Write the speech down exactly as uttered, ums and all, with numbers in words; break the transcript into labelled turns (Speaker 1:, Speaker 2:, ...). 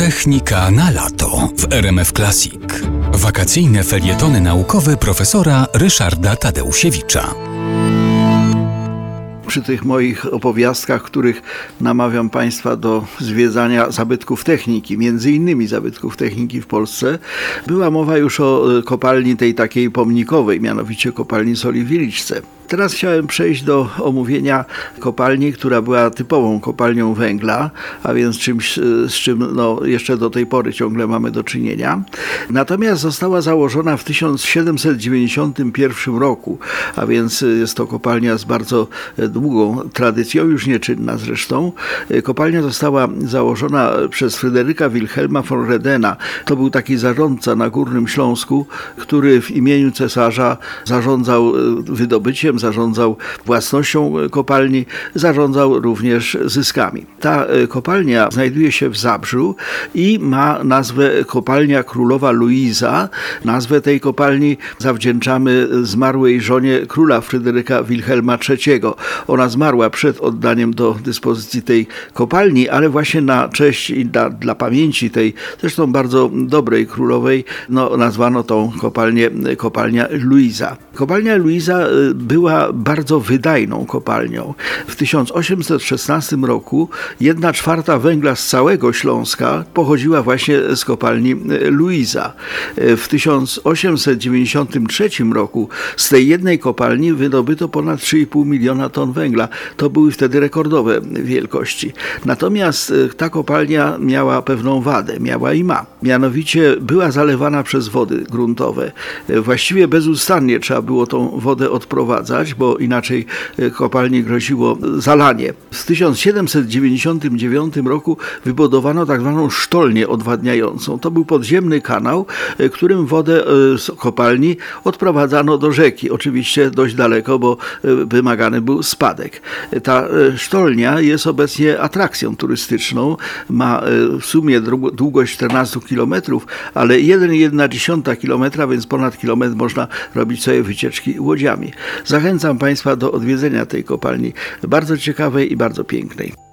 Speaker 1: Technika na lato w R M F Classic. Wakacyjne felietony naukowe profesora Ryszarda Tadeusiewicza.
Speaker 2: Przy tych moich opowiastkach, których namawiam Państwa do zwiedzania zabytków techniki, między innymi zabytków techniki w Polsce, była mowa już o kopalni tej takiej pomnikowej, mianowicie kopalni soli w Wieliczce. Teraz chciałem przejść do omówienia kopalni, która była typową kopalnią węgla, a więc czymś, z czym no, jeszcze do tej pory ciągle mamy do czynienia. Natomiast została założona w tysiąc siedemset dziewięćdziesiątym pierwszym roku, a więc jest to kopalnia z bardzo długą tradycją, już nieczynna zresztą. Kopalnia została założona przez Fryderyka Wilhelma von Redena. To był taki zarządca na Górnym Śląsku, który w imieniu cesarza zarządzał wydobyciem, zarządzał własnością kopalni, zarządzał również zyskami. Ta kopalnia znajduje się w Zabrzu i ma nazwę Kopalnia Królowa Luiza. Nazwę tej kopalni zawdzięczamy zmarłej żonie króla Fryderyka Wilhelma trzeciego. Ona zmarła przed oddaniem do dyspozycji tej kopalni, ale właśnie na cześć i dla, dla pamięci tej zresztą bardzo dobrej królowej no, nazwano tą kopalnię Kopalnia Luiza. Kopalnia Luiza była bardzo wydajną kopalnią. W tysiąc osiemset szesnastym roku jedna czwarta węgla z całego Śląska pochodziła właśnie z kopalni Luiza. W tysiąc osiemset dziewięćdziesiątym trzecim roku z tej jednej kopalni wydobyto ponad trzy i pół miliona ton węgla. To były wtedy rekordowe wielkości. Natomiast ta kopalnia miała pewną wadę, miała i ma. Mianowicie była zalewana przez wody gruntowe. Właściwie bezustannie trzeba było tą wodę odprowadzać, bo inaczej kopalni groziło zalanie. W tysiąc siedemset dziewięćdziesiątym dziewiątym roku wybudowano tak zwaną sztolnię odwadniającą. To był podziemny kanał, którym wodę z kopalni odprowadzano do rzeki. Oczywiście dość daleko, bo wymagany był spadek. Ta sztolnia jest obecnie atrakcją turystyczną. Ma w sumie długość czternaście kilometrów, ale jeden i jedna dziesiąta kilometra, więc ponad kilometr można robić sobie wycieczki łodziami. Zachęcam Państwa do odwiedzenia tej kopalni, bardzo ciekawej i bardzo pięknej.